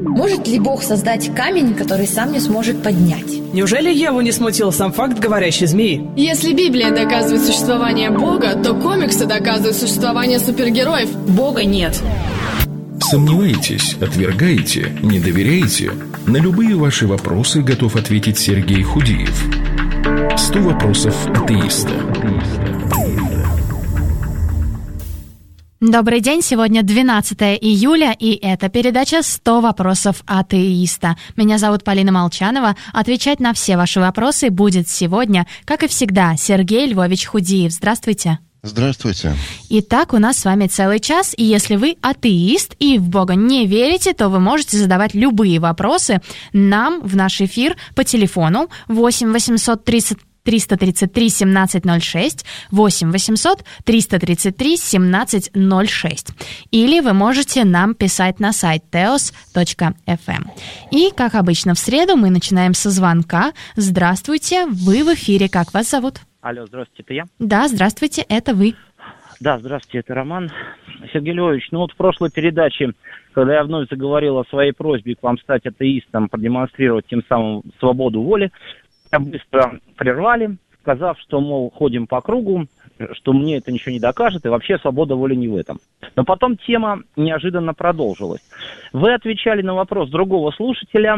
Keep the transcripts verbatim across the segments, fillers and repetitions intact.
Может ли Бог создать камень, который сам не сможет поднять? Неужели Еву не смутил сам факт говорящей змеи? Если Библия доказывает существование Бога, то комиксы доказывают существование супергероев. Бога нет. Сомневаетесь, отвергаете, не доверяете? На любые ваши вопросы готов ответить Сергей Худиев. Сто вопросов атеиста. Добрый день, сегодня двенадцатое июля, и это передача «сто вопросов атеиста». Меня зовут Полина Молчанова. Отвечать на все ваши вопросы будет сегодня, как и всегда, Сергей Львович Худиев. Здравствуйте. Здравствуйте. Итак, у нас с вами целый час, и если вы атеист и в Бога не верите, то вы можете задавать любые вопросы нам в наш эфир по телефону восемь восемьсот тридцать триста тридцать три семнадцать ноль шесть, восемь восемьсот триста тридцать три семнадцать ноль шесть. Или вы можете нам писать на сайт теос точка эф эм. И, как обычно, в среду мы начинаем со звонка. Здравствуйте, вы в эфире, как вас зовут? Алло, здравствуйте, это я? Да, здравствуйте, это вы. Да, здравствуйте, это Роман. Сергей Львович, ну вот в прошлой передаче, когда я вновь заговорил о своей просьбе к вам стать атеистом, продемонстрировать тем самым свободу воли, меня быстро прервали, сказав, что, мол, ходим по кругу, что мне это ничего не докажет, и вообще свобода воли не в этом. Но потом тема неожиданно продолжилась. Вы отвечали на вопрос другого слушателя,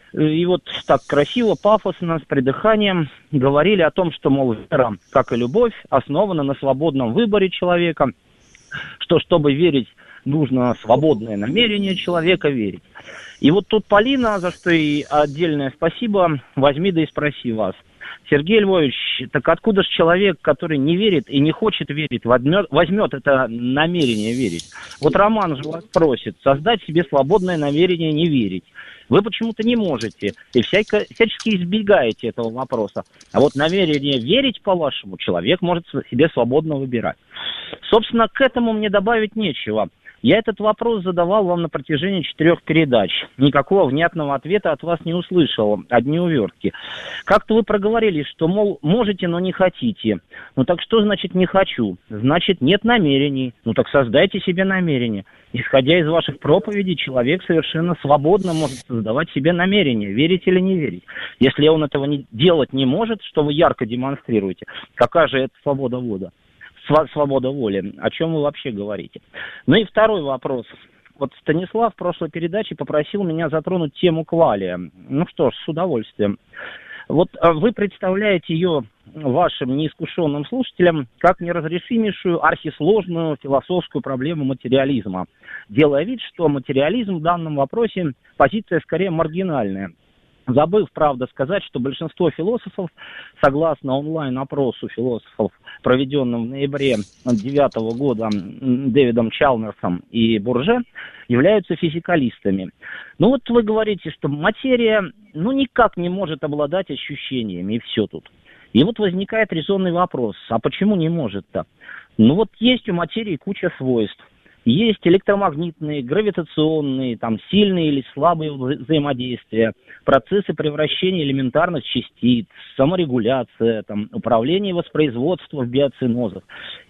и вот так красиво, пафосно, с придыханием говорили о том, что, мол, вера, как и любовь, основана на свободном выборе человека, что, чтобы верить, нужно свободное намерение человека верить. И вот тут Полина, за что и отдельное спасибо, возьми да и спроси вас. Сергей Львович, так откуда же человек, который не верит и не хочет верить, возьмет, возьмет это намерение верить? Вот Роман же вас просит создать себе свободное намерение не верить. Вы почему-то не можете и всяко, всячески избегаете этого вопроса. А вот намерение верить, по-вашему, человек может себе свободно выбирать. Собственно, к этому мне добавить нечего. Я этот вопрос задавал вам на протяжении четырех передач. Никакого внятного ответа от вас не услышал, одни увертки. Как-то вы проговорили, что, мол, можете, но не хотите. Ну так что значит не хочу? Значит, нет намерений. Ну так создайте себе намерение. Исходя из ваших проповедей, человек совершенно свободно может создавать себе намерение, верить или не верить. Если он этого не, делать не может, что вы ярко демонстрируете, какая же это свобода воли? Свобода воли. О чем вы вообще говорите? Ну и второй вопрос. Вот Станислав в прошлой передаче попросил меня затронуть тему квалия. Ну что ж, с удовольствием. Вот вы представляете ее вашим неискушенным слушателям как неразрешимейшую архисложную философскую проблему материализма, делая вид, что материализм в данном вопросе позиция скорее маргинальная. Забыв, правда, сказать, что большинство философов, согласно онлайн-опросу философов, проведенном в ноябре две тысячи девятого года Дэвидом Чалмерсом и Бурже, являются физикалистами. Ну вот вы говорите, что материя ну никак не может обладать ощущениями, и все тут. И вот возникает резонный вопрос, а почему не может-то? Ну вот есть у материи куча свойств. Есть электромагнитные, гравитационные, там, сильные или слабые взаимодействия, процессы превращения элементарных частиц, саморегуляция, там, управление воспроизводством в биоценозах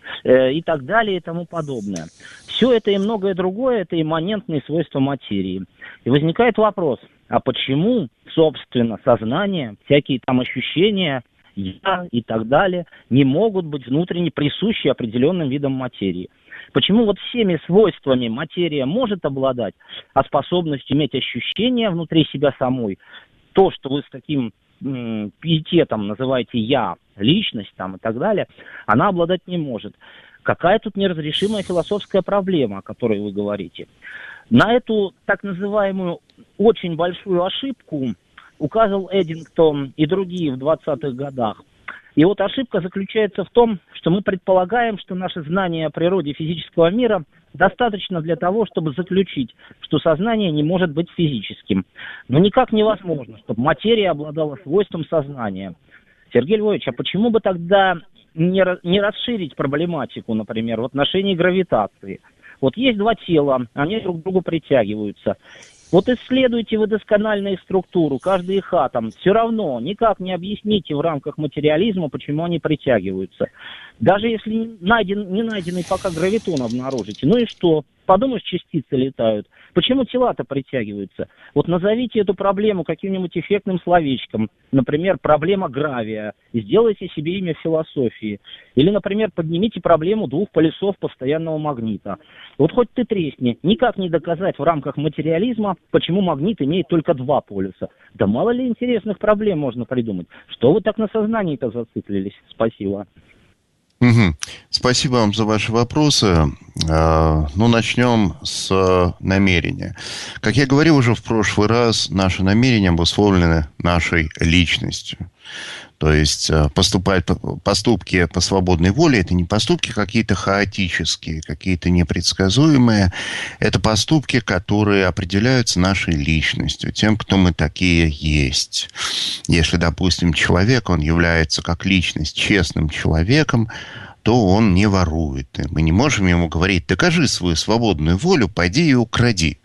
э, и так далее и тому подобное. Все это и многое другое – это имманентные свойства материи. И возникает вопрос, а почему, собственно, сознание, всякие там ощущения, я и так далее не могут быть внутренне присущи определенным видам материи? Почему вот всеми свойствами материя может обладать, а способность иметь ощущения внутри себя самой, то, что вы с таким м, пиететом называете «я», личность там и так далее, она обладать не может. Какая тут неразрешимая философская проблема, о которой вы говорите? На эту так называемую очень большую ошибку указывал Эддингтон и другие в двадцатых годах. И вот ошибка заключается в том, что мы предполагаем, что наше знание о природе физического мира достаточно для того, чтобы заключить, что сознание не может быть физическим. Но никак невозможно, чтобы материя обладала свойством сознания. Сергей Львович, а почему бы тогда не, не расширить проблематику, например, в отношении гравитации? Вот есть два тела, они друг к другу притягиваются. Вот исследуйте вы досконально их структуру, каждый их атом. Все равно никак не объясните в рамках материализма, почему они притягиваются. Даже если найден, не найденный пока гравитон обнаружите. Ну и что? подумаешь, частицы летают. Почему тела-то притягиваются? Вот назовите эту проблему каким-нибудь эффектным словечком. Например, проблема гравия. И сделайте себе имя в философии. Или, например, поднимите проблему двух полюсов постоянного магнита. Вот хоть ты тресни. Никак не доказать в рамках материализма, почему магнит имеет только два полюса. Да мало ли интересных проблем можно придумать. Что вы так на сознании-то зациклились? Спасибо. Угу. Спасибо вам за ваши вопросы. Ну, начнем с намерения. Как я говорил уже в прошлый раз, наши намерения обусловлены нашей личностью. То есть поступать, поступки по свободной воле – это не поступки какие-то хаотические, какие-то непредсказуемые. Это поступки, которые определяются нашей личностью, тем, кто мы такие есть. Если, допустим, человек, он является как личность честным человеком, то он не ворует. Мы не можем ему говорить: докажи свою свободную волю, пойди и укради.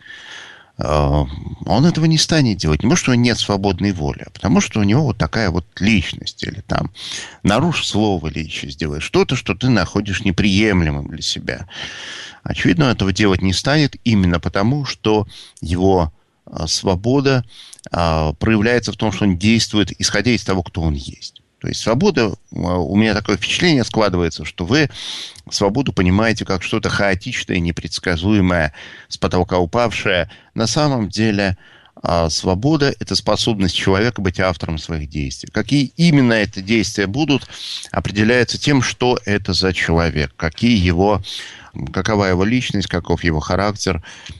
Он этого не станет делать. Не потому, что у него нет свободной воли, а потому, что у него вот такая вот личность. Или там нарушь слово, или еще сделай что-то, что ты находишь неприемлемым для себя. Очевидно, он этого делать не станет именно потому, что его свобода проявляется в том, что он действует, исходя из того, кто он есть. То есть свобода, у меня такое впечатление складывается, что вы свободу понимаете как что-то хаотичное, непредсказуемое, с потолка упавшее. На самом деле свобода – это способность человека быть автором своих действий. Какие именно это действия будут, определяется тем, что это за человек, какие его, какова его личность, каков его характер,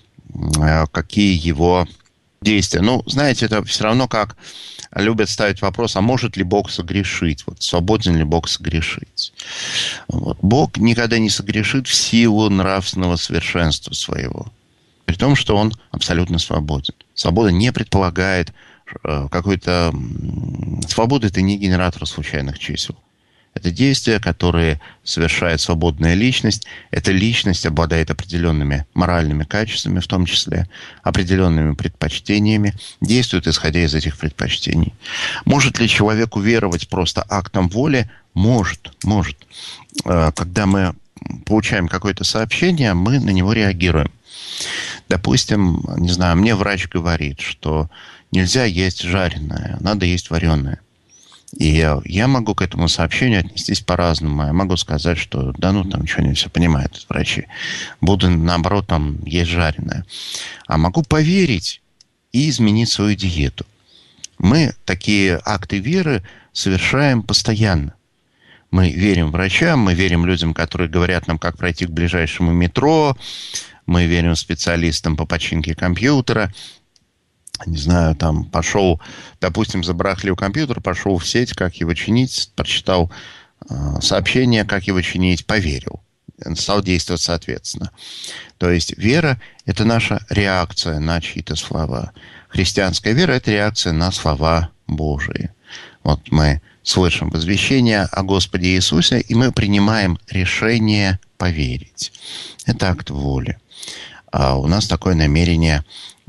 какие его действия. Ну, знаете, это все равно как любят ставить вопрос, а может ли Бог согрешить? Вот, свободен ли Бог согрешить? Вот. Бог никогда не согрешит в силу нравственного совершенства своего. При том, что Он абсолютно свободен. Свобода не предполагает э, какой-то... Свобода – это не генератор случайных чисел. Это действия, которые совершает свободная личность. Эта личность обладает определенными моральными качествами, в том числе определенными предпочтениями, действует исходя из этих предпочтений. Может ли человек уверовать просто актом воли? Может, может. Когда мы получаем какое-то сообщение, мы на него реагируем. Допустим, не знаю, мне врач говорит, что нельзя есть жареное, надо есть вареное. И я, я могу к этому сообщению отнестись по-разному. Я могу сказать, что да ну там что они все понимают, врачи. Буду, наоборот, там есть жареное. А могу поверить и изменить свою диету. Мы такие акты веры совершаем постоянно. Мы верим врачам, мы верим людям, которые говорят нам, как пройти к ближайшему метро. Мы верим специалистам по починке компьютера. Не знаю, там пошел, допустим, забарахлил компьютер, пошел в сеть, как его чинить, прочитал э, сообщение, как его чинить, поверил. Стал действовать соответственно. То есть вера – это наша реакция на чьи-то слова. Христианская вера – это реакция на слова Божии. Вот мы слышим возвещение о Господе Иисусе, и мы принимаем решение поверить. Это акт воли. А у нас такое намерение...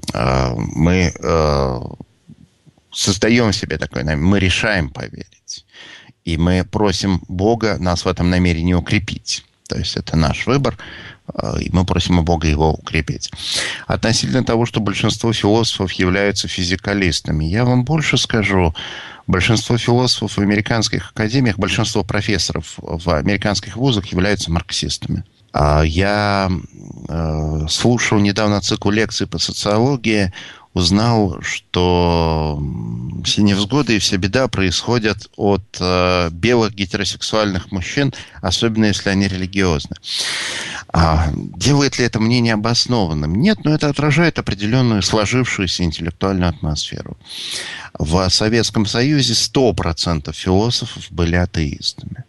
Мы э, создаем себе такое намерение, мы решаем поверить. И мы просим Бога нас в этом намерении укрепить. То есть это наш выбор, э, и мы просим у Бога его укрепить. Относительно того, что большинство философов являются физикалистами, я вам больше скажу. Большинство философов в американских академиях, большинство профессоров в американских вузах являются марксистами. Я э, слушал недавно цикл лекций по социологии, узнал, что все невзгоды и вся беда происходят от э, белых гетеросексуальных мужчин, особенно если они религиозны. А делает ли это мнение обоснованным? Нет, но это отражает определенную сложившуюся интеллектуальную атмосферу. В Советском Союзе сто процентов философов были атеистами.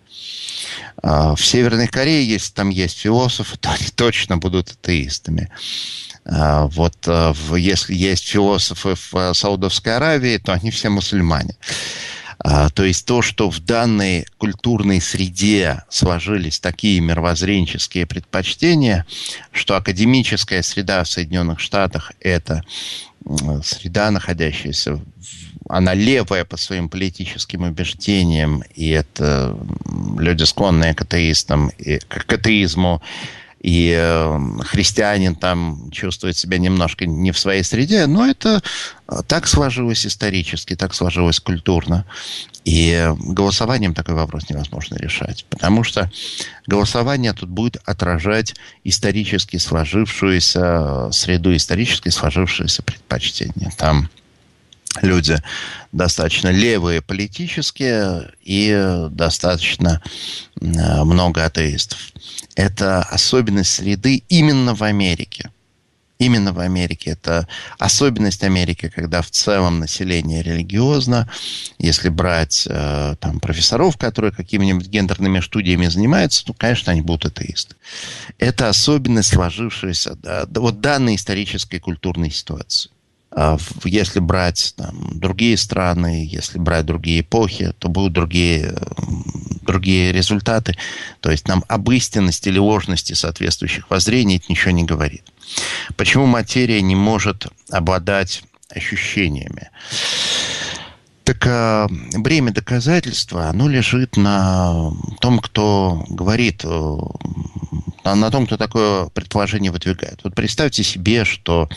В Северной Корее, если там есть философы, то они точно будут атеистами. Вот если есть философы в Саудовской Аравии, то они все мусульмане. То есть то, что в данной культурной среде сложились такие мировоззренческие предпочтения, что академическая среда в Соединенных Штатах – это среда, находящаяся в она левая по своим политическим убеждениям, и это люди, склонные к атеистам, и, к атеизму. и э, христианин там чувствует себя немножко не в своей среде, но это так сложилось исторически, так сложилось культурно. И голосованием такой вопрос невозможно решать, потому что голосование тут будет отражать исторически сложившуюся среду, исторически сложившиеся предпочтения. Там люди достаточно левые политические и достаточно много атеистов. Это особенность среды именно в Америке. Именно в Америке. Это особенность Америки, когда в целом население религиозно. Если брать э, там, профессоров, которые какими-нибудь гендерными студиями занимаются, то, конечно, они будут атеисты. Это особенность сложившаяся да, вот данной исторической культурной ситуации. Если брать там, другие страны, если брать другие эпохи, то будут другие, другие результаты. То есть нам об истинности или ложности соответствующих воззрений это ничего не говорит. Почему материя не может обладать ощущениями? Так а, бремя доказательства, оно лежит на том, кто говорит, на том, кто такое предположение выдвигает. Вот представьте себе, что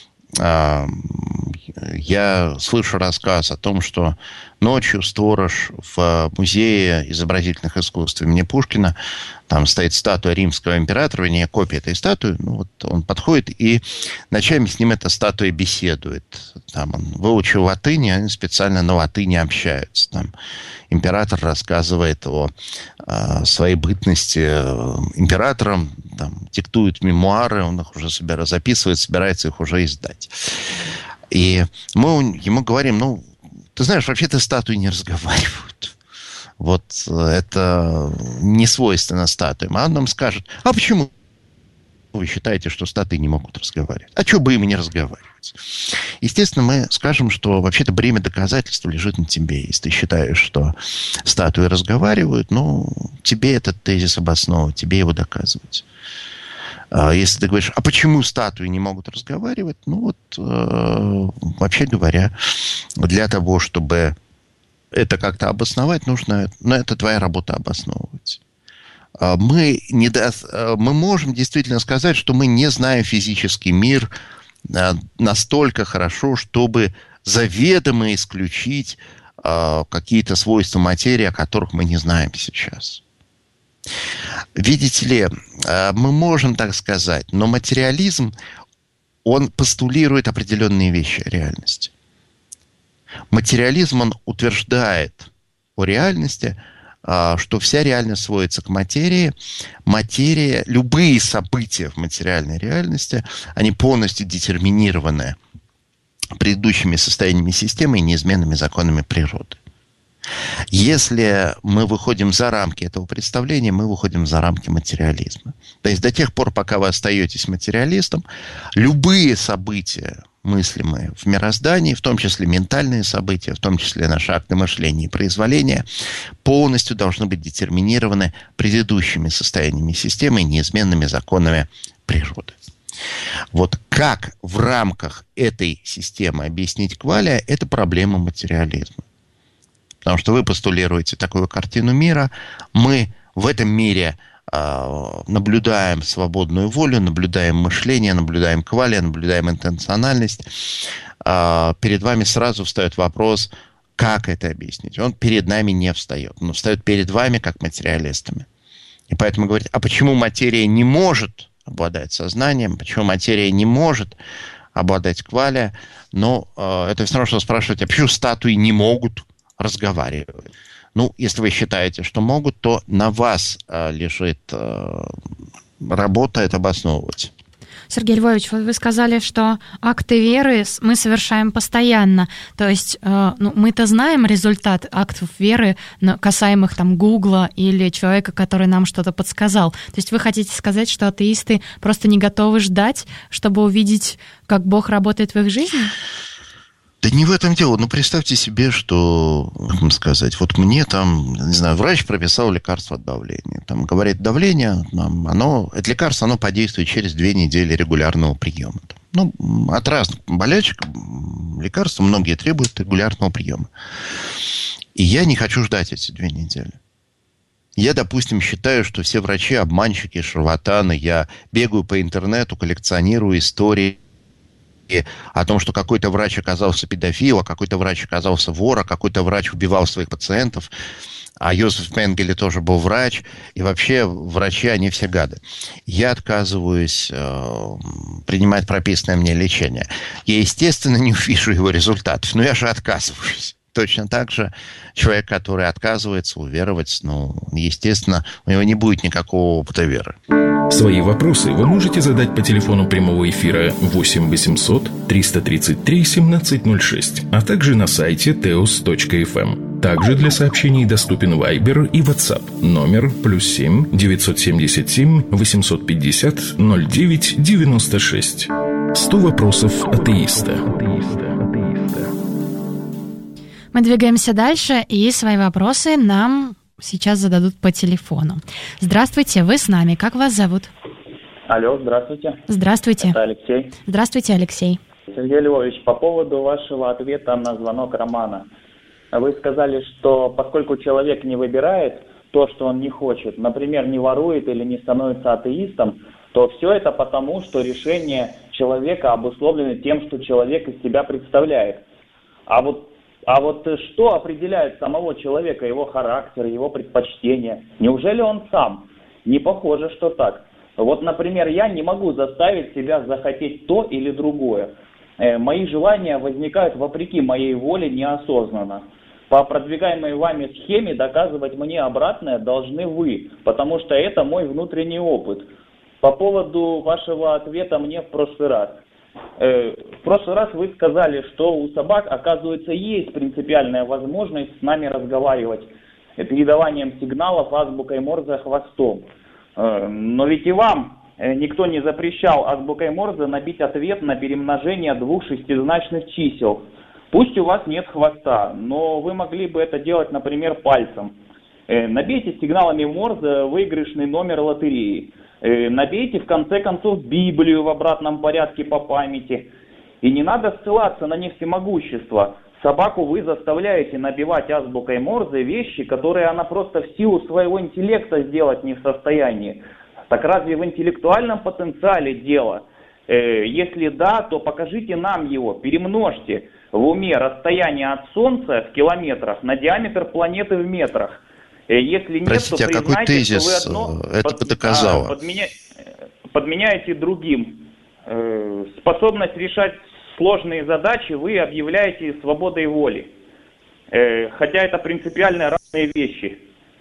я слышу рассказ о том, что ночью сторож в музее изобразительных искусств имени Пушкина, там стоит статуя римского императора, не копия этой статуи, ну, вот он подходит, и ночами с ним эта статуя беседует. Там он выучил латынь, они специально на латыни общаются. Там император рассказывает о, о своей бытности императором, там, диктует мемуары, он их уже собира, записывает, собирается их уже издать. И мы ему говорим, ну, ты знаешь, вообще-то статуи не разговаривают. Вот это не свойственно статуям. А он нам скажет, а почему вы считаете, что статуи не могут разговаривать? А что бы им и не разговаривать? Естественно, мы скажем, что вообще-то бремя доказательства лежит на тебе. Если ты считаешь, что статуи разговаривают, ну, тебе этот тезис обосновывать, тебе его доказывать. Если ты говоришь, а почему статуи не могут разговаривать? Ну вот, э, вообще говоря, для того, чтобы это как-то обосновать, нужно, ну, это твоя работа обосновывать. Мы, не до, мы можем действительно сказать, что мы не знаем физический мир настолько хорошо, чтобы заведомо исключить э, какие-то свойства материи, о которых мы не знаем сейчас. Видите ли, мы можем так сказать, но материализм, он постулирует определенные вещи о реальности. Материализм, он утверждает о реальности, что вся реальность сводится к материи. Материя, любые события в материальной реальности, они полностью детерминированы предыдущими состояниями системы и неизменными законами природы. Если мы выходим за рамки этого представления, мы выходим за рамки материализма. То есть до тех пор, пока вы остаетесь материалистом, любые события, мыслимые в мироздании, в том числе ментальные события, в том числе наши акты мышления и произволения, полностью должны быть детерминированы предыдущими состояниями системы и неизменными законами природы. Вот как в рамках этой системы объяснить квалия, это проблема материализма. Потому что вы постулируете такую картину мира. Мы в этом мире э, наблюдаем свободную волю, наблюдаем мышление, наблюдаем квалия, наблюдаем интенциональность. Э, перед вами сразу встает вопрос, как это объяснить. Он перед нами не встает. Он встает перед вами как материалистами. И поэтому говорит, а почему материя не может обладать сознанием, почему материя не может обладать квалия? Но э, это все равно, что спрашивать, а почему статуи не могут разговаривать. Ну, если вы считаете, что могут, то на вас э, лежит э, работа это обосновывать. Сергей Львович, вы сказали, что акты веры мы совершаем постоянно. То есть э, ну, мы-то знаем результат актов веры, касаемых там Гугла или человека, который нам что-то подсказал. То есть вы хотите сказать, что атеисты просто не готовы ждать, чтобы увидеть, как Бог работает в их жизни? Да не в этом дело. Ну, представьте себе, что, как вам сказать, вот мне там, не знаю, врач прописал лекарство от давления. Там говорит, давление, оно, это лекарство, оно подействует через две недели регулярного приема. Ну, от разных болячек лекарства многие требуют регулярного приема. И я не хочу ждать эти две недели. Я, допустим, считаю, что все врачи обманщики, шарлатаны. Я бегаю по интернету, коллекционирую истории о том, что какой-то врач оказался педофилом, а какой-то врач оказался вор, а какой-то врач убивал своих пациентов. А Йозеф Менгеле тоже был врач. И вообще врачи, они все гады. Я отказываюсь э, принимать прописанное мне лечение. Я, естественно, не увижу его результатов, но я же отказываюсь. Точно так же человек, который отказывается уверовать, ну, естественно, у него не будет никакого опыта веры. Свои вопросы вы можете задать по телефону прямого эфира восемь восемьсот триста тридцать три семнадцать ноль шесть, а также на сайте теос точка эф эм. Также для сообщений доступен Viber и WhatsApp. Номер плюс семь девятьсот семьдесят семь восемьсот пятьдесят ноль девять девяносто шесть. Сто вопросов атеиста. Мы двигаемся дальше, и свои вопросы нам сейчас зададут по телефону. Здравствуйте, вы с нами. Как вас зовут? Алло, здравствуйте. Здравствуйте. Это Алексей. Здравствуйте, Алексей. Сергей Львович, по поводу вашего ответа на звонок Романа. Вы сказали, что поскольку человек не выбирает то, что он не хочет, например, не ворует или не становится атеистом, то все это потому, что решение человека обусловлено тем, что человек из себя представляет. А вот А вот что определяет самого человека, его характер, его предпочтения? Неужели он сам? Не похоже, что так. Вот, например, я не могу заставить себя захотеть то или другое. Э, мои желания возникают вопреки моей воле неосознанно. По продвигаемой вами схеме доказывать мне обратное должны вы, потому что это мой внутренний опыт. По поводу вашего ответа мне в прошлый раз. В прошлый раз вы сказали, что у собак, оказывается, есть принципиальная возможность с нами разговаривать передаванием сигналов азбукой Морзе хвостом. Но ведь и вам никто не запрещал азбукой Морзе набить ответ на перемножение двух шестизначных чисел. Пусть у вас нет хвоста, но вы могли бы это делать, например, пальцем. Набейте сигналами Морзе выигрышный номер лотереи. Набейте, в конце концов, Библию в обратном порядке по памяти. И не надо ссылаться на не всемогущество. Собаку вы заставляете набивать азбукой Морзе вещи, которые она просто в силу своего интеллекта сделать не в состоянии. Так разве в интеллектуальном потенциале дело? Э, если да, то покажите нам его, перемножьте в уме расстояние от Солнца в километрах на диаметр планеты в метрах. Если нет, Простите, то признайте, а какой тезис что вы одно это под, доказало? а, подменя, подменяете другим. Э, способность решать сложные задачи вы объявляете свободой воли. Э, хотя это принципиально разные вещи.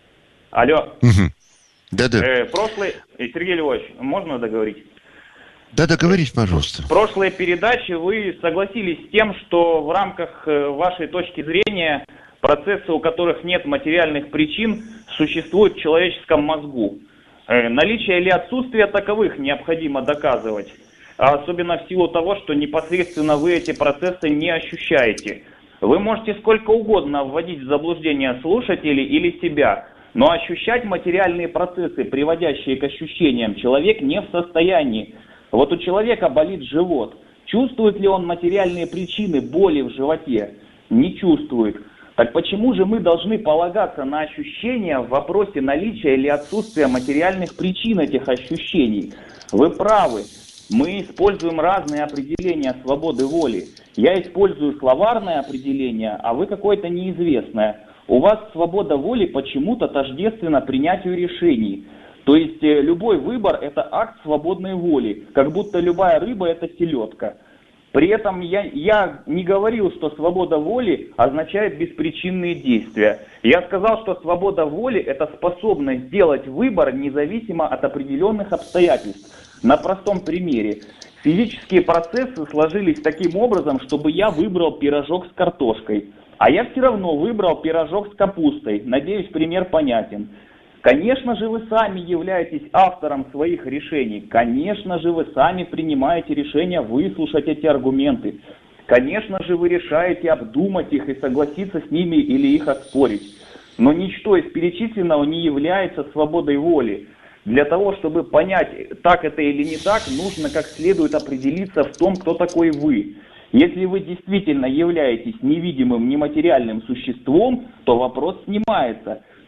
Алло. Угу. Да-да. Э, прошлый... Сергей Львович, можно договорить? Да, договорите, пожалуйста. В прошлой передаче вы согласились с тем, что в рамках вашей точки зрения процессы, у которых нет материальных причин, существуют в человеческом мозгу. Э, наличие или отсутствие таковых необходимо доказывать. А особенно в силу того, что непосредственно вы эти процессы не ощущаете. Вы можете сколько угодно вводить в заблуждение слушателей или себя, но ощущать материальные процессы, приводящие к ощущениям, человек не в состоянии. Вот у человека болит живот. Чувствует ли он материальные причины боли в животе? Не чувствует. Так почему же мы должны полагаться на ощущения в вопросе наличия или отсутствия материальных причин этих ощущений? Вы правы. Мы используем разные определения свободы воли. Я использую словарное определение, а вы какое-то неизвестное. У вас свобода воли почему-то тождественна принятию решений. То есть э, любой выбор – это акт свободной воли, как будто любая рыба – это селедка. При этом я, я не говорил, что свобода воли означает беспричинные действия. Я сказал, что свобода воли – это способность сделать выбор независимо от определенных обстоятельств. На простом примере. Физические процессы сложились таким образом, чтобы я выбрал пирожок с картошкой. А я все равно выбрал пирожок с капустой. Надеюсь, пример понятен. Конечно же, вы сами являетесь автором своих решений. Конечно же, вы сами принимаете решение выслушать эти аргументы. Конечно же, вы решаете обдумать их и согласиться с ними или их оспорить. Но ничто из перечисленного не является свободой воли. Для того, чтобы понять, так это или не так, нужно как следует определиться в том, кто такой вы. Если вы действительно являетесь невидимым, нематериальным существом, то вопрос снимается.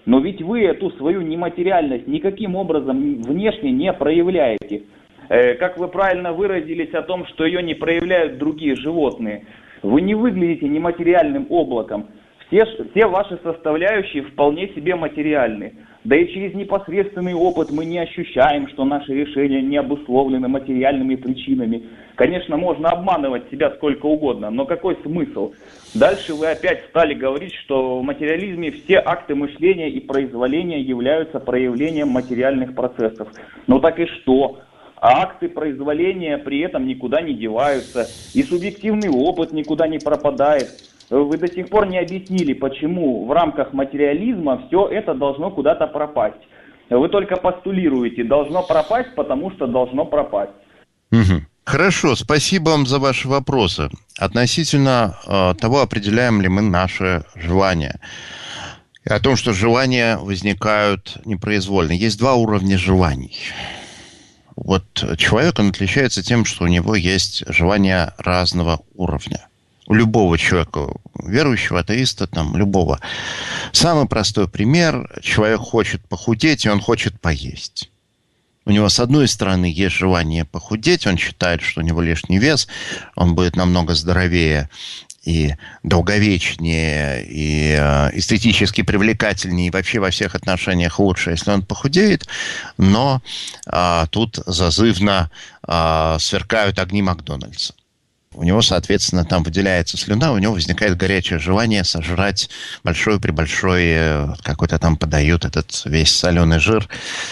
Но ведь вы эту свою нематериальность никаким образом внешне не проявляете. Э, как вы правильно выразились о том, что ее не проявляют другие животные. Вы не выглядите нематериальным облаком. Все, все ваши составляющие вполне себе материальны. Да и через непосредственный опыт мы не ощущаем, что наши решения не обусловлены материальными причинами. Конечно, можно обманывать себя сколько угодно, но какой смысл? Дальше вы опять стали говорить, что в материализме все акты мышления и произволения являются проявлением материальных процессов. Ну так и что? А акты произволения при этом никуда не деваются, и субъективный опыт никуда не пропадает. Вы до сих пор не объяснили, почему в рамках материализма все это должно куда-то пропасть. Вы только постулируете, должно пропасть, потому что должно пропасть. Угу. Хорошо, спасибо вам за ваши вопросы. Относительно э, того, определяем ли мы наши желания. И о том, что желания возникают непроизвольно. Есть два уровня желаний. Вот человек, он отличается тем, что у него есть желания разного уровня. У любого человека, верующего, атеиста, там, любого. Самый простой пример. Человек хочет похудеть, и он хочет поесть. У него, с одной стороны, есть желание похудеть. Он считает, что у него лишний вес. Он будет намного здоровее и долговечнее, и эстетически привлекательнее, и вообще во всех отношениях лучше, если он похудеет. Но а, тут зазывно а, сверкают огни Макдональдса. У него, соответственно, там выделяется слюна, у него возникает горячее желание сожрать большой-пребольшой, какой-то там подают этот весь соленый жир.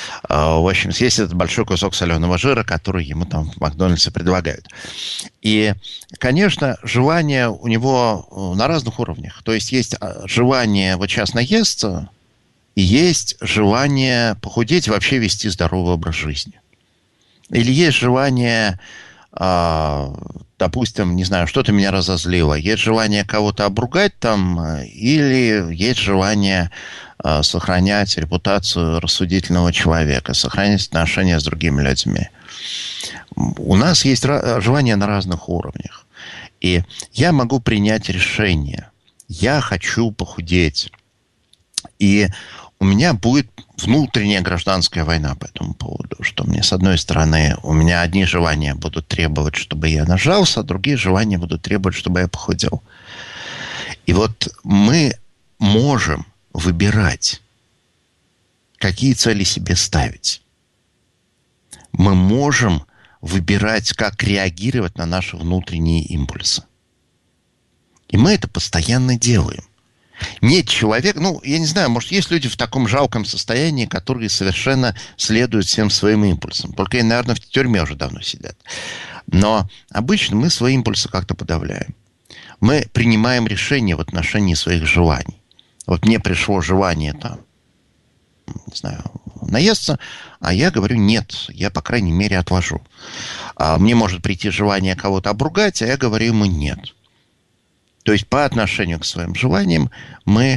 В общем, съесть этот большой кусок соленого жира, который ему там в Макдональдсе предлагают. И, конечно, желание у него на разных уровнях. То есть есть желание вот сейчас наесться, и есть желание похудеть и вообще вести здоровый образ жизни. Или есть желание... допустим, не знаю, что-то меня разозлило. Есть желание кого-то обругать там, или есть желание э, сохранять репутацию рассудительного человека, сохранять отношения с другими людьми. У нас есть ra- желания на разных уровнях. И я могу принять решение. Я хочу похудеть. И у меня будет внутренняя гражданская война по этому поводу, что мне, с одной стороны, у меня одни желания будут требовать, чтобы я нажался, а другие желания будут требовать, чтобы я похудел. И вот мы можем выбирать, какие цели себе ставить. Мы можем выбирать, как реагировать на наши внутренние импульсы. И мы это постоянно делаем. Нет человека, ну, я не знаю, может, есть люди в таком жалком состоянии, которые совершенно следуют всем своим импульсам. Только они, наверное, в тюрьме уже давно сидят. Но обычно мы свои импульсы как-то подавляем. Мы принимаем решения в отношении своих желаний. Вот мне пришло желание там, не знаю, наесться, а я говорю, нет, я, по крайней мере, отложу. А мне может прийти желание кого-то обругать, а я говорю ему нет. То есть по отношению к своим желаниям мы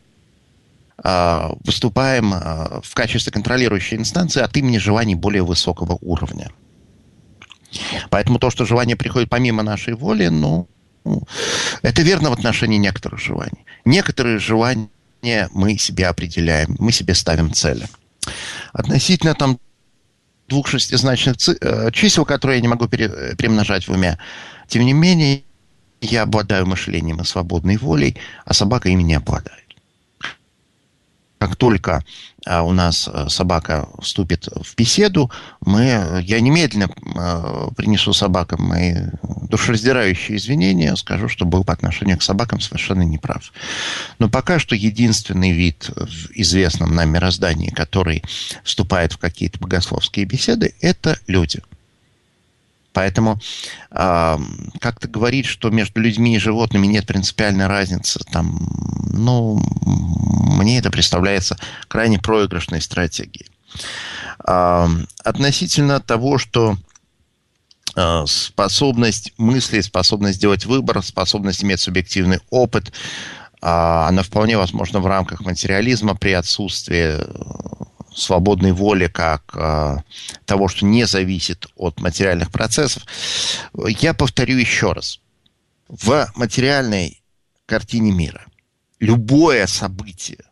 э, выступаем э, в качестве контролирующей инстанции от имени желаний более высокого уровня. Поэтому то, что желание приходит помимо нашей воли, ну, это верно в отношении некоторых желаний. Некоторые желания мы себе определяем, мы себе ставим цели. Относительно там двух шестизначных чисел, которые я не могу пере, перемножать в уме, тем не менее, я обладаю мышлением и свободной волей, а собака ими не обладает. Как только а, у нас собака вступит в беседу, мы, я немедленно а, принесу собакам мои душераздирающие извинения, скажу, что был по отношению к собакам совершенно неправ. Но пока что единственный вид в известном нам мироздании, который вступает в какие-то богословские беседы, это люди. Поэтому э, как-то говорить, что между людьми и животными нет принципиальной разницы, там, ну, мне это представляется крайне проигрышной стратегией. Э, относительно того, что э, способность мыслить, способность делать выбор, способность иметь субъективный опыт, э, она вполне возможна в рамках материализма при отсутствии свободной воли, как э, того, что не зависит от материальных процессов. Я повторю еще раз. В материальной картине мира любое событие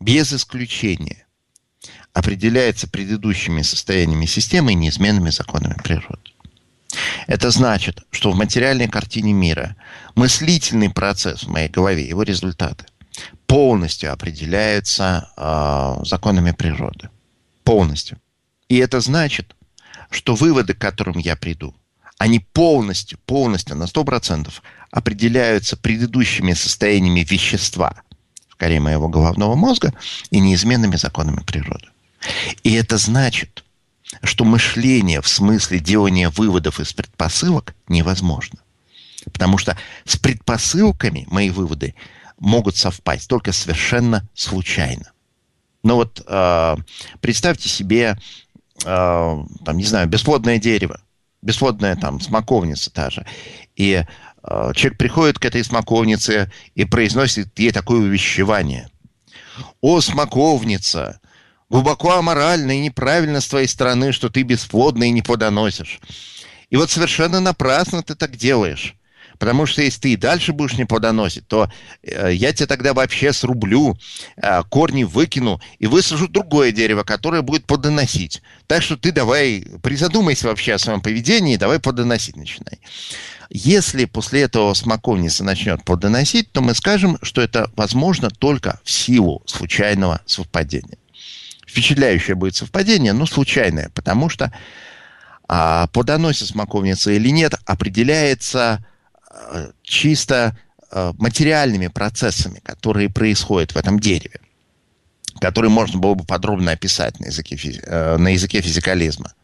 без исключения определяется предыдущими состояниями системы и неизменными законами природы. Это значит, что в материальной картине мира мыслительный процесс в моей голове, его результаты, полностью определяются э, законами природы. Полностью. И это значит, что выводы, к которым я приду, они полностью, полностью, на сто процентов определяются предыдущими состояниями вещества в коре моего головного мозга и неизменными законами природы. И это значит, что мышление в смысле делания выводов из предпосылок невозможно. Потому что с предпосылками мои выводы могут совпасть только совершенно случайно. Но вот э, представьте себе, э, там, не знаю, бесплодное дерево, бесплодная там смоковница та же. И э, человек приходит к этой смоковнице и произносит ей такое увещевание. «О, смоковница! Глубоко аморально и неправильно с твоей стороны, что ты бесплодна и не плодоносишь. И вот совершенно напрасно ты так делаешь. Потому что если ты и дальше будешь не плодоносить, то э, я тебя тогда вообще срублю, э, корни выкину и высажу другое дерево, которое будет плодоносить. Так что ты давай призадумайся вообще о своем поведении, давай плодоносить начинай». Если после этого смоковница начнет плодоносить, то мы скажем, что это возможно только в силу случайного совпадения. Впечатляющее будет совпадение, но случайное, потому что а, плодоносит смоковница или нет, определяется а, чисто а, материальными процессами, которые происходят в этом дереве, которые можно было бы подробно описать на языке, физи- а, на языке физикализма.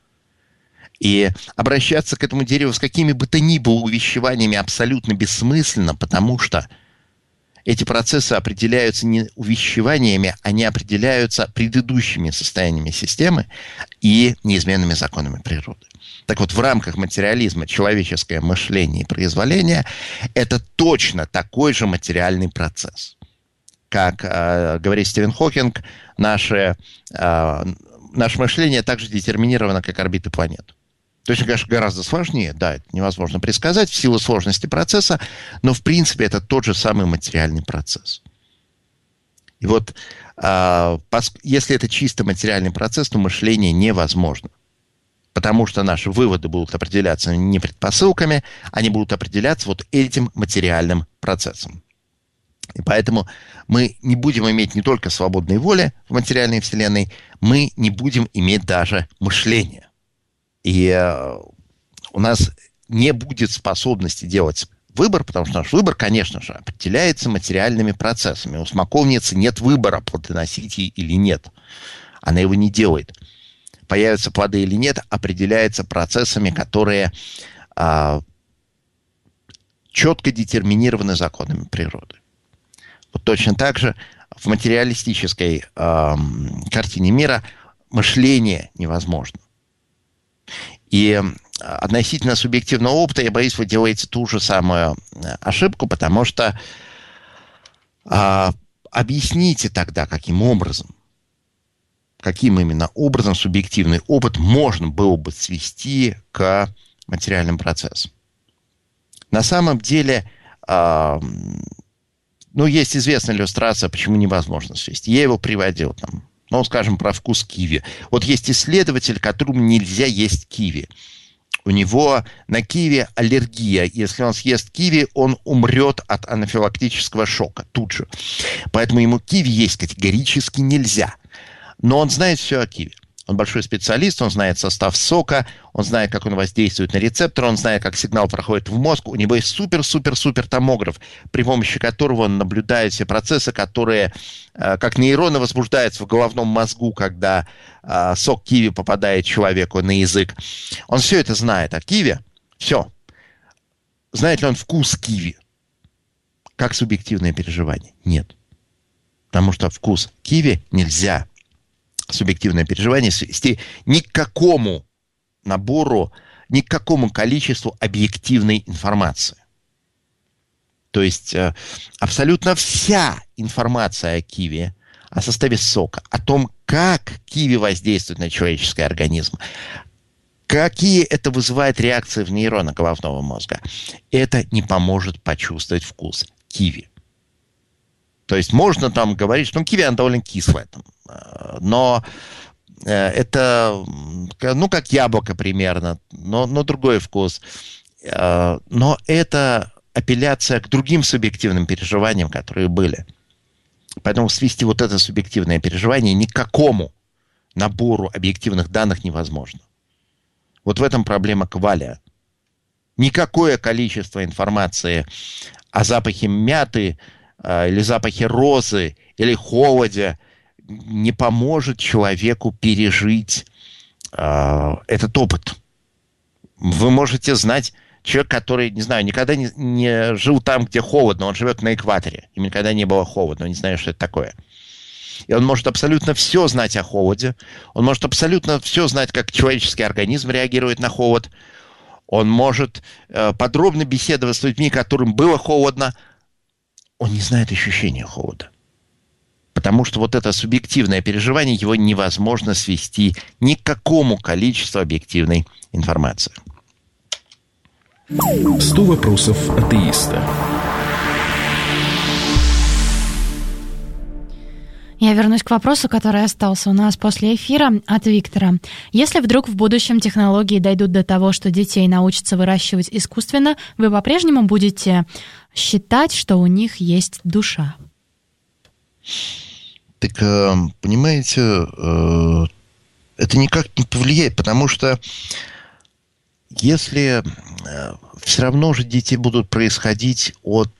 И обращаться к этому дереву с какими бы то ни было увещеваниями абсолютно бессмысленно, потому что эти процессы определяются не увещеваниями, они определяются предыдущими состояниями системы и неизменными законами природы. Так вот, в рамках материализма человеческое мышление и произволение – это точно такой же материальный процесс. Как э, говорит Стивен Хокинг, наше, э, наше мышление также детерминировано, как орбиты планет. То есть, конечно, гораздо сложнее, да, это невозможно предсказать в силу сложности процесса, но, в принципе, это тот же самый материальный процесс. И вот, э, пос- если это чисто материальный процесс, то мышление невозможно. Потому что наши выводы будут определяться не предпосылками, они будут определяться вот этим материальным процессом. И поэтому мы не будем иметь не только свободной воли в материальной вселенной, мы не будем иметь даже мышления. И э, у нас не будет способности делать выбор, потому что наш выбор, конечно же, определяется материальными процессами. У смоковницы нет выбора, плодоносить ей или нет. Она его не делает. Появятся плоды или нет, определяется процессами, которые э, четко детерминированы законами природы. Вот точно так же в материалистической э, картине мира мышление невозможно. И относительно субъективного опыта, я боюсь, вы делаете ту же самую ошибку, потому что а, объясните тогда, каким образом, каким именно образом субъективный опыт можно было бы свести к материальным процессам. На самом деле, а, ну, есть известная иллюстрация, почему невозможно свести. Я его приводил там. Ну, скажем, про вкус киви. Вот есть исследователь, которому нельзя есть киви. У него на киви аллергия. Если он съест киви, он умрет от анафилактического шока тут же. Поэтому ему киви есть категорически нельзя. Но он знает все о киви. Он большой специалист, он знает состав сока, он знает, как он воздействует на рецепторы, он знает, как сигнал проходит в мозг. У него есть супер-супер-супер томограф, при помощи которого он наблюдает все процессы, которые, как нейроны, возбуждаются в головном мозгу, когда сок киви попадает человеку на язык. Он все это знает о киви. Все. Знает ли он вкус киви? Как субъективное переживание? Нет. Потому что вкус киви нельзя субъективное переживание свести ни к какому набору, ни к какому количеству объективной информации. То есть э, абсолютно вся информация о киви, о составе сока, о том, как киви воздействует на человеческий организм, какие это вызывает реакции в нейронах головного мозга, это не поможет почувствовать вкус киви. То есть можно там говорить, что ну, киви, она довольно кислая. Там, но это, ну, как яблоко примерно, но, но другой вкус. Но это апелляция к другим субъективным переживаниям, которые были. Поэтому свести вот это субъективное переживание ни к какому набору объективных данных невозможно. Вот в этом проблема кваля. Никакое количество информации о запахе мяты э, или запахе розы или холоде не поможет человеку пережить э, этот опыт. Вы можете знать человек, который, не знаю, никогда не, не жил там, где холодно, он живет на экваторе, ему никогда не было холодно, он не знает, что это такое. И он может абсолютно все знать о холоде, он может абсолютно все знать, как человеческий организм реагирует на холод, он может э, подробно беседовать с людьми, которым было холодно, он не знает ощущения холода. Потому что вот это субъективное переживание, его невозможно свести ни к какому количеству объективной информации. сто вопросов атеиста. Я вернусь к вопросу, который остался у нас после эфира от Виктора. Если вдруг в будущем технологии дойдут до того, что детей научатся выращивать искусственно, вы по-прежнему будете считать, что у них есть душа? Так, понимаете, это никак не повлияет, потому что если все равно же дети будут происходить от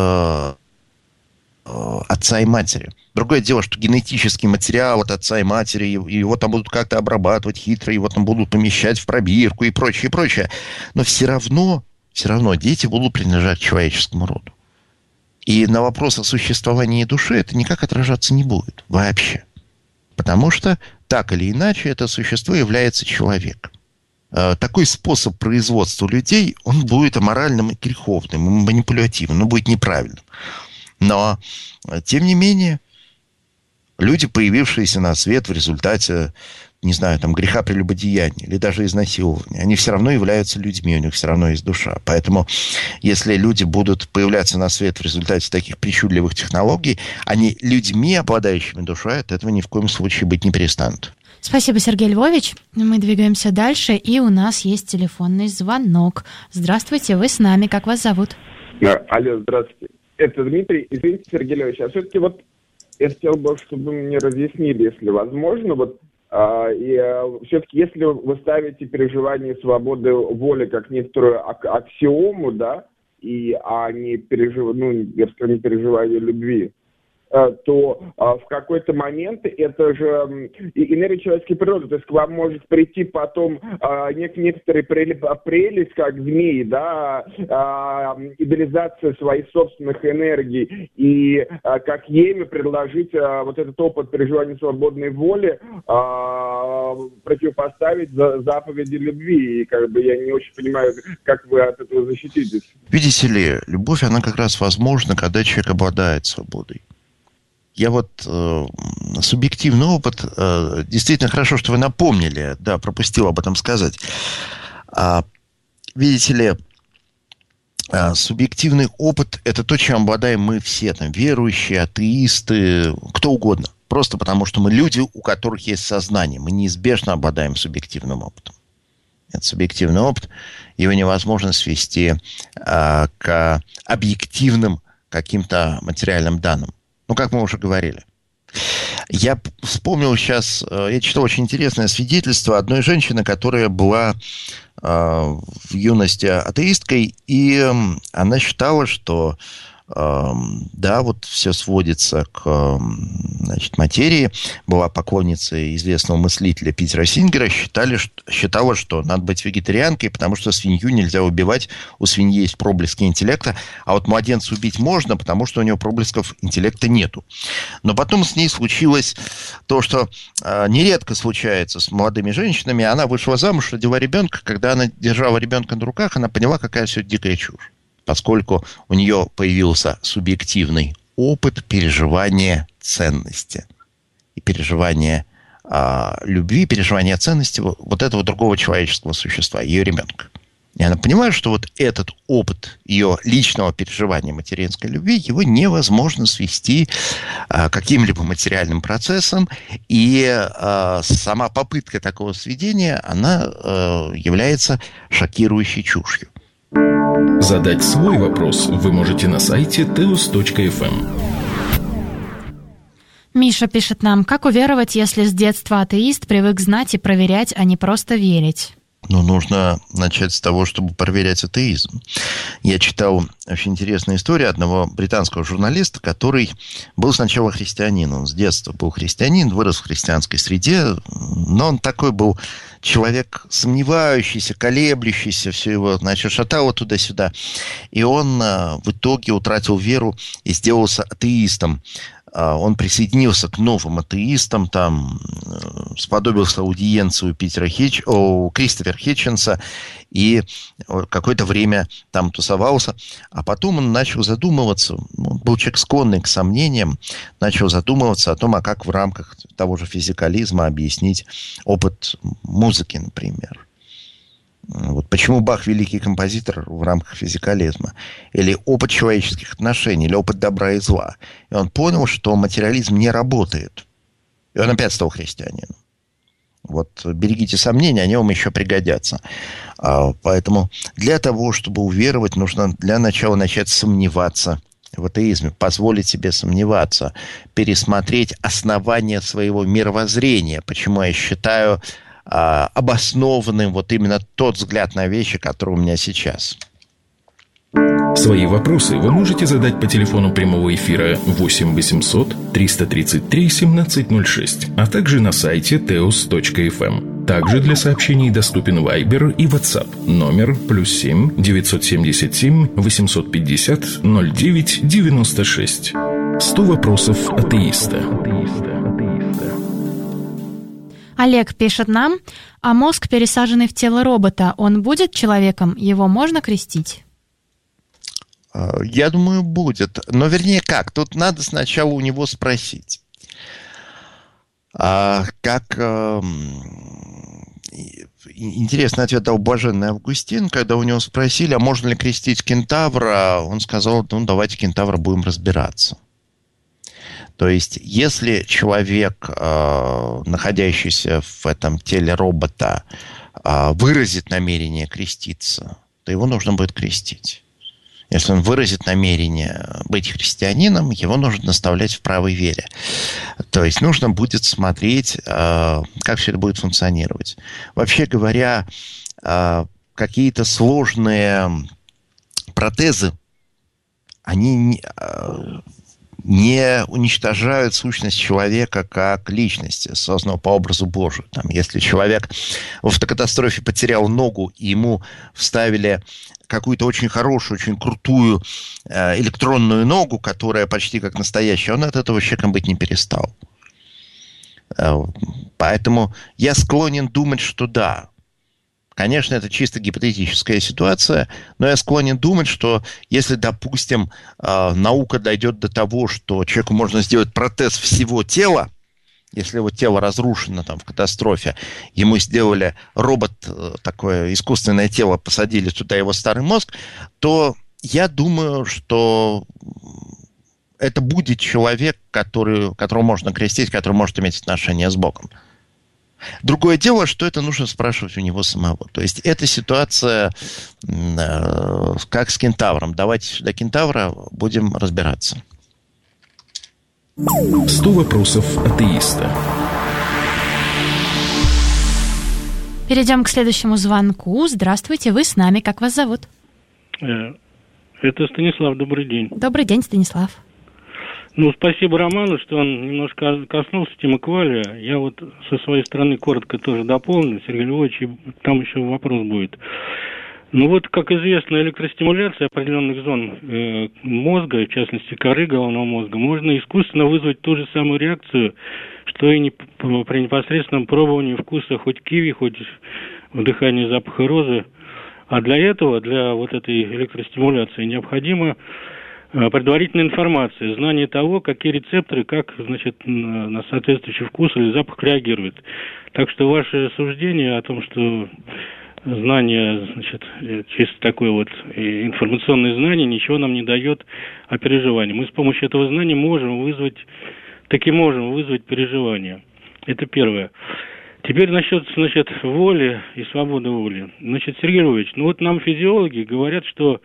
отца и матери. Другое дело, что генетический материал от отца и матери, его там будут как-то обрабатывать хитро, его там будут помещать в пробирку и прочее, и прочее. Но все равно, все равно дети будут принадлежать человеческому роду. И на вопрос о существовании души это никак отражаться не будет вообще. Потому что, так или иначе, это существо является человеком. Такой способ производства людей, он будет аморальным и греховным, и манипулятивным, он будет неправильным. Но, тем не менее, люди, появившиеся на свет в результате, не знаю, там, греха прелюбодеяния или даже изнасилования, они все равно являются людьми, у них все равно есть душа. Поэтому, если люди будут появляться на свет в результате таких причудливых технологий, они людьми, обладающими душой, от этого ни в коем случае быть не перестанут. Спасибо, Сергей Львович. Мы двигаемся дальше, и у нас есть телефонный звонок. Здравствуйте, вы с нами, как вас зовут? Алло, здравствуйте. Это Дмитрий. Извините, Сергей Львович, а все-таки вот я хотел бы, чтобы вы мне разъяснили, если возможно, вот а, и, а, все-таки если вы ставите переживание свободы воли как некоторую ак- аксиому, да, и, а не, пережив... ну, я бы сказал, не переживание любви, то а, в какой-то момент это же энергия человеческой природы. То есть к вам может прийти потом а, нек- некоторые прелесть, прелесть, как змеи, да, а, идеализация своих собственных энергий, и а, как еми предложить а, вот этот опыт переживания свободной воли а, противопоставить за заповеди любви. И как бы я не очень понимаю, как вы от этого защититесь. Видите ли, любовь, она как раз возможна, когда человек обладает свободой. Я вот э, субъективный опыт, э, действительно хорошо, что вы напомнили, да, пропустил об этом сказать. А, видите ли, а, субъективный опыт – это то, чем обладаем мы все, там, верующие, атеисты, кто угодно. Просто потому, что мы люди, у которых есть сознание. Мы неизбежно обладаем субъективным опытом. Это субъективный опыт, его невозможно свести а, к объективным каким-то материальным данным. Ну, как мы уже говорили. Я вспомнил сейчас, я читал очень интересное свидетельство одной женщины, которая была э, в юности атеисткой, и она считала, что э, да, вот все сводится к, значит, материи. Была поклонницей известного мыслителя Питера Сингера, считали, считала, что надо быть вегетарианкой, потому что свинью нельзя убивать, у свиньи есть проблески интеллекта, а вот младенца убить можно, потому что у него проблесков интеллекта нету. Но потом с ней случилось то, что э, нередко случается с молодыми женщинами. Она вышла замуж, родила ребенка. Когда она держала ребенка на руках, она поняла, какая все дикая чушь. Поскольку у нее появился субъективный опыт переживания ценности. И переживания э, любви, переживания ценности вот этого другого человеческого существа, ее ребенка. И она понимает, что вот этот опыт ее личного переживания материнской любви, его невозможно свести а, к каким-либо материальным процессам. И а, сама попытка такого сведения, она а, является шокирующей чушью. Задать свой вопрос вы можете на сайте теос точка эф эм. Миша пишет нам: как уверовать, если с детства атеист, привык знать и проверять, а не просто верить? Ну, нужно начать с того, чтобы проверять атеизм. Я читал очень интересную историю одного британского журналиста, который был сначала христианином. Он с детства был христианин, вырос в христианской среде, но он такой был человек сомневающийся, колеблющийся, все его, значит, шатало туда-сюда. И он в итоге утратил веру и сделался атеистом. Он присоединился к новым атеистам, там сподобился аудиенции у Питера Хитч... у Кристофера Хитченса и какое-то время там тусовался. А потом он начал задумываться, он был человек склонный к сомнениям, начал задумываться о том, а как в рамках того же физикализма объяснить опыт музыки, например. Вот почему Бах великий композитор в рамках физикализма? Или опыт человеческих отношений, или опыт добра и зла. И он понял, что материализм не работает. И он опять стал христианином. Вот берегите сомнения, они вам еще пригодятся. Поэтому для того, чтобы уверовать, нужно для начала начать сомневаться в атеизме, позволить себе сомневаться, пересмотреть основания своего мировоззрения. Почему я считаю обоснованным вот именно тот взгляд на вещи, который у меня сейчас. Свои вопросы вы можете задать по телефону прямого эфира восемь восемьсот триста тридцать три семнадцать ноль шесть, а также на сайте теос точка эф эм. Также для сообщений доступен Viber и WhatsApp. Номер плюс семь девятьсот семьдесят семь восемьсот пятьдесят ноль девять девяносто шесть. Сто вопросов атеиста. Олег пишет нам: а мозг, пересаженный в тело робота, он будет человеком? Его можно крестить? Я думаю, будет. Но вернее как? Тут надо сначала у него спросить. А, как... А, интересный ответ дал блаженный Августин, когда у него спросили, а можно ли крестить кентавра, он сказал, ну давайте кентавра будем разбираться. То есть, если человек, находящийся в этом теле робота, выразит намерение креститься, то его нужно будет крестить. Если он выразит намерение быть христианином, его нужно наставлять в правой вере. То есть, нужно будет смотреть, как все это будет функционировать. Вообще говоря, какие-то сложные протезы, они не уничтожают сущность человека как личности, созданного по образу Божию. Там, если человек в автокатастрофе потерял ногу, и ему вставили какую-то очень хорошую, очень крутую э, электронную ногу, которая почти как настоящая, он от этого человеком быть не перестал. Э, поэтому я склонен думать, что да. Конечно, это чисто гипотетическая ситуация, но я склонен думать, что если, допустим, наука дойдет до того, что человеку можно сделать протез всего тела, если его тело разрушено там, в катастрофе, ему сделали робот, такое искусственное тело, посадили туда его старый мозг, то я думаю, что это будет человек, который, которого можно крестить, который может иметь отношение с Богом. Другое дело, что это нужно спрашивать у него самого. То есть, эта ситуация э, как с кентавром. Давайте сюда кентавра, будем разбираться. Сто вопросов атеиста. Перейдем к следующему звонку. Здравствуйте, вы с нами. Как вас зовут? Это Станислав, добрый день. Добрый день, Станислав. Ну, спасибо Роману, что он немножко коснулся темы кваля. Я вот со своей стороны коротко тоже дополню, Сергей Львович, и там еще вопрос будет. Ну вот, как известно, электростимуляция определенных зон э, мозга, в частности коры головного мозга, можно искусственно вызвать ту же самую реакцию, что и не, при непосредственном пробовании вкуса хоть киви, хоть вдыхания запаха розы. А для этого, для вот этой электростимуляции необходимо предварительная информация, знание того, какие рецепторы, как, значит, на соответствующий вкус или запах реагируют. Так что ваше суждение о том, что знание, значит, чисто такое вот информационное знание ничего нам не дает о переживании. Мы с помощью этого знания можем вызвать, таки можем вызвать переживания. Это первое. Теперь насчет, значит, воли и свободы воли. Значит, Сергей Львович, ну вот нам физиологи говорят, что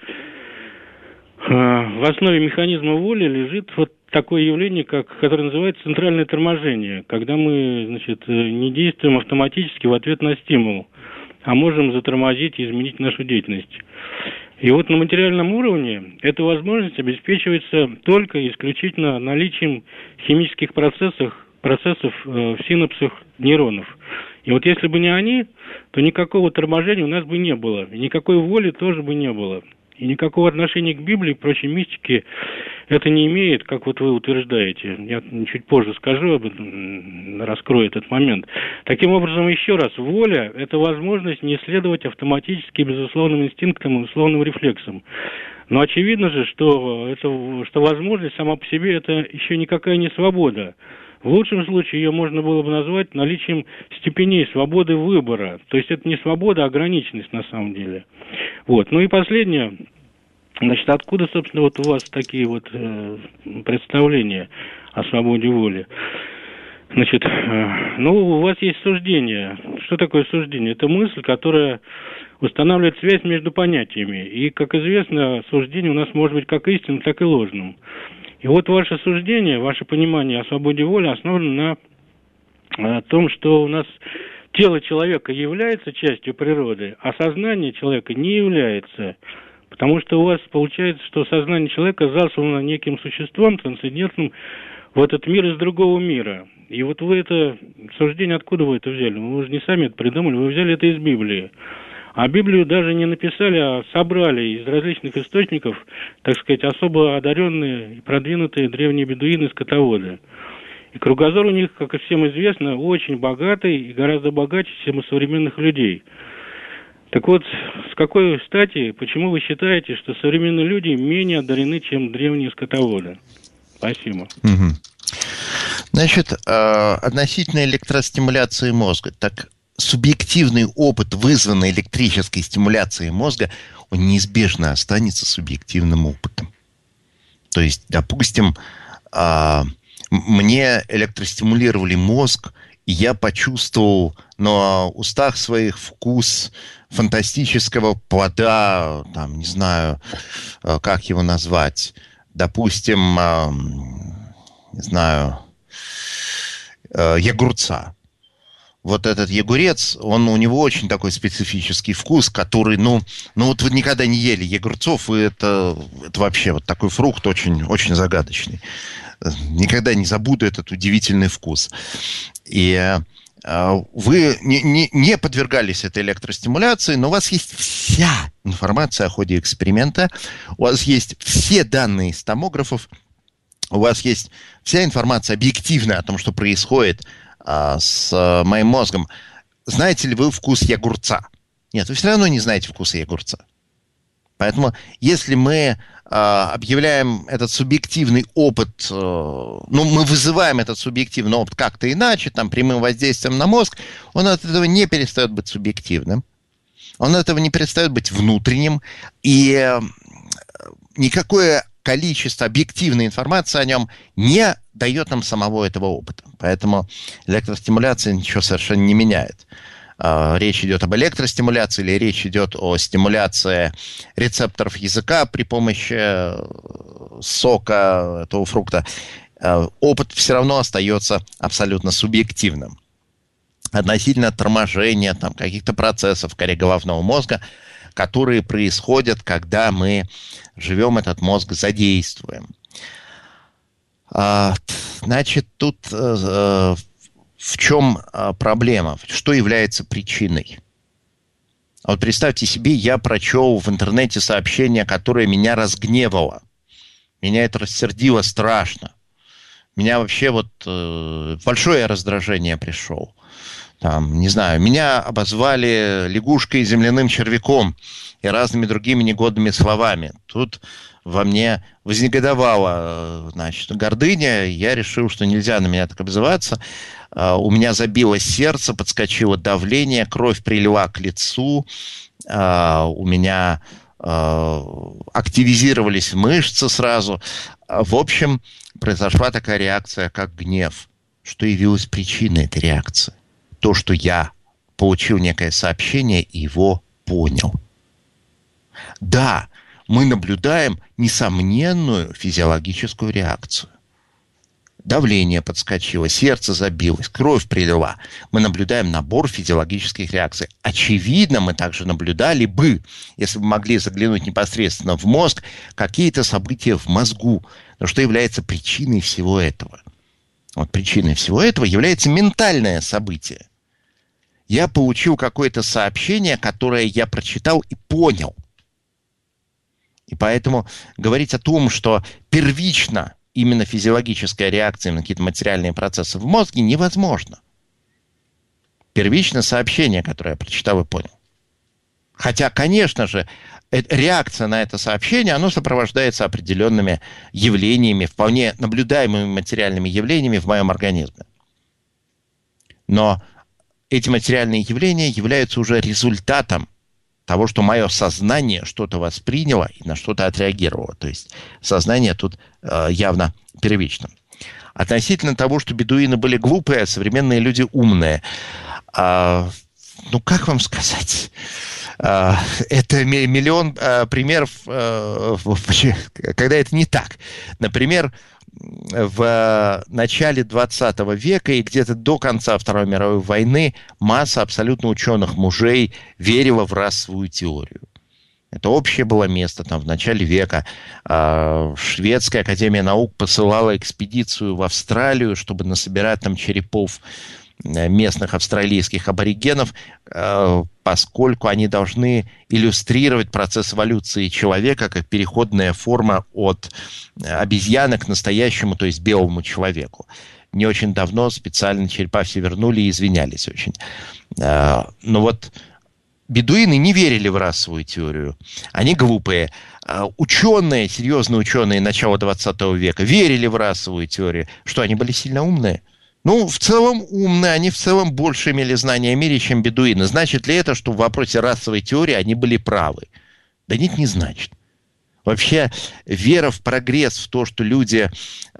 э, в основе механизма воли лежит вот такое явление, как, которое называется центральное торможение, когда мы, значит, не действуем автоматически в ответ на стимул, а можем затормозить и изменить нашу деятельность. И вот на материальном уровне эта возможность обеспечивается только и исключительно наличием химических процессов, процессов э, в синапсах нейронов. И вот если бы не они, то никакого торможения у нас бы не было, и никакой воли тоже бы не было. И никакого отношения к Библии и прочей мистике это не имеет, как вот вы утверждаете. Я чуть позже скажу об этом, раскрою этот момент. Таким образом, еще раз, воля – это возможность не следовать автоматически безусловным инстинктам и условным рефлексам. Но очевидно же, что, это, что возможность сама по себе – это еще никакая не свобода. В лучшем случае ее можно было бы назвать наличием степеней свободы выбора. То есть это не свобода, а ограниченность на самом деле. Вот. Ну и последнее. Значит, откуда, собственно, вот у вас такие вот э, представления о свободе воли? Значит, э, ну, у вас есть суждение. Что такое суждение? Это мысль, которая устанавливает связь между понятиями. И, как известно, суждение у нас может быть как истинным, так и ложным. И вот ваше суждение, ваше понимание о свободе воли основано на том, что у нас тело человека является частью природы, а сознание человека не является. Потому что у вас получается, что сознание человека заслано неким существом трансцендентным в этот мир из другого мира. И вот вы это суждение, откуда вы это взяли? Вы же не сами это придумали, вы взяли это из Библии. А Библию даже не написали, а собрали из различных источников, так сказать, особо одаренные и продвинутые древние бедуины-скотоводы. И кругозор у них, как и всем известно, очень богатый и гораздо богаче, чем у современных людей. Так вот, с какой стати, почему вы считаете, что современные люди менее одарены, чем древние скотоводы? Спасибо. Угу. Значит, относительно электростимуляции мозга, так субъективный опыт, вызванный электрической стимуляцией мозга, он неизбежно останется субъективным опытом. То есть, допустим, мне электростимулировали мозг, и я почувствовал на устах своих вкус фантастического плода, там, не знаю, как его назвать, допустим, не знаю, огурца. Вот этот огурец, он, у него очень такой специфический вкус, который, ну, ну вот вы никогда не ели огурцов, и это, это вообще вот такой фрукт очень, очень загадочный. Никогда не забуду этот удивительный вкус. И э, вы не, не, не подвергались этой электростимуляции, но у вас есть вся информация о ходе эксперимента, у вас есть все данные из томографов, у вас есть вся информация объективная о том, что происходит э, с моим мозгом. Знаете ли вы вкус огурца? Нет, вы все равно не знаете вкуса огурца. Поэтому, если мы э, объявляем этот субъективный опыт, э, ну, мы вызываем этот субъективный опыт как-то иначе, там, прямым воздействием на мозг, он от этого не перестает быть субъективным, он от этого не перестает быть внутренним, и э, никакое количество объективной информации о нем не дает нам самого этого опыта. Поэтому электростимуляция ничего совершенно не меняет. Речь идет об электростимуляции или речь идет о стимуляции рецепторов языка при помощи сока этого фрукта, опыт все равно остается абсолютно субъективным. Относительно торможения там, каких-то процессов в коре головного мозга, которые происходят, когда мы живем, этот мозг задействуем. Значит, тут... В чем а, проблема? Что является причиной? Вот представьте себе, я прочел в интернете сообщение, которое меня разгневало. Меня это рассердило страшно. Меня вообще вот э, большое раздражение пришел. там, не знаю, меня обозвали лягушкой, земляным червяком и разными другими негодными словами. Тут во мне вознегодовала, значит, гордыня, я решил, что нельзя на меня так обзываться. У меня забилось сердце, подскочило давление, кровь прилила к лицу, у меня активизировались мышцы сразу. В общем, произошла такая реакция, как гнев. Что явилось причиной этой реакции? То, что я получил некое сообщение и его понял. Да, мы наблюдаем несомненную физиологическую реакцию. Давление подскочило, сердце забилось, кровь прилила. Мы наблюдаем набор физиологических реакций. Очевидно, мы также наблюдали бы, если бы могли заглянуть непосредственно в мозг, какие-то события в мозгу. Но что является причиной всего этого? Вот причиной всего этого является ментальное событие. Я получил какое-то сообщение, которое я прочитал и понял. И поэтому говорить о том, что первично именно физиологическая реакция на какие-то материальные процессы в мозге невозможно. Первично сообщение, которое я прочитал и понял. Хотя, конечно же, реакция на это сообщение, оно сопровождается определенными явлениями, вполне наблюдаемыми материальными явлениями в моем организме. Но эти материальные явления являются уже результатом того, что мое сознание что-то восприняло и на что-то отреагировало. То есть сознание тут э, явно первично. Относительно того, что бедуины были глупые, а современные люди умные. Э, ну, как вам сказать? Э, это миллион э, примеров, э, когда это не так. Например, в начале двадцатого века и где-то до конца Второй мировой войны масса абсолютно ученых мужей верила в расовую теорию. Это общее было место там, в начале века. Шведская академия наук посылала экспедицию в Австралию, чтобы насобирать там черепов местных австралийских аборигенов, поскольку они должны иллюстрировать процесс эволюции человека как переходная форма от обезьяны к настоящему, то есть белому человеку. Не очень давно специально черепа все вернули и извинялись очень. Но вот бедуины не верили в расовую теорию. Они глупые. Ученые, серьезные ученые начала двадцатого века верили в расовую теорию. Что, они были сильно умные? Ну, в целом умные, они в целом больше имели знания о мире, чем бедуины. Значит ли это, что в вопросе расовой теории они были правы? Да нет, не значит. Вообще, вера в прогресс, в то, что люди э,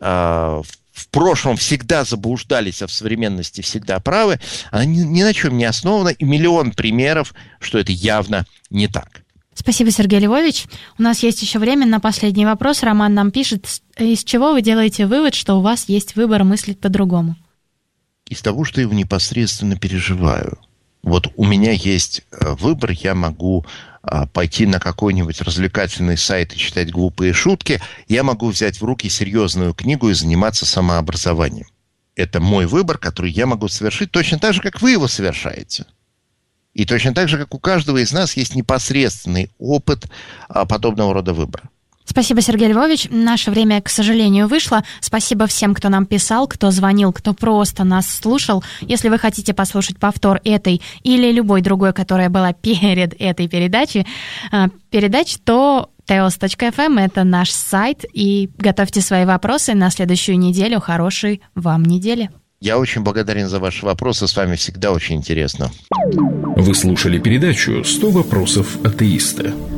в прошлом всегда заблуждались, а в современности всегда правы, она ни, ни на чем не основана, и миллион примеров, что это явно не так. Спасибо, Сергей Львович. У нас есть еще время на последний вопрос. Роман нам пишет, из чего вы делаете вывод, что у вас есть выбор мыслить по-другому? Из того, что я его непосредственно переживаю. Вот у меня есть выбор, я могу пойти на какой-нибудь развлекательный сайт и читать глупые шутки, я могу взять в руки серьезную книгу и заниматься самообразованием. Это мой выбор, который я могу совершить точно так же, как вы его совершаете. И точно так же, как у каждого из нас есть непосредственный опыт подобного рода выбора. Спасибо, Сергей Львович. Наше время, к сожалению, вышло. Спасибо всем, кто нам писал, кто звонил, кто просто нас слушал. Если вы хотите послушать повтор этой или любой другой, которая была перед этой передачей, передач, то теос точка эф эм — это наш сайт. И готовьте свои вопросы на следующую неделю. Хорошей вам недели. Я очень благодарен за ваши вопросы. С вами всегда очень интересно. Вы слушали передачу «сто вопросов атеиста».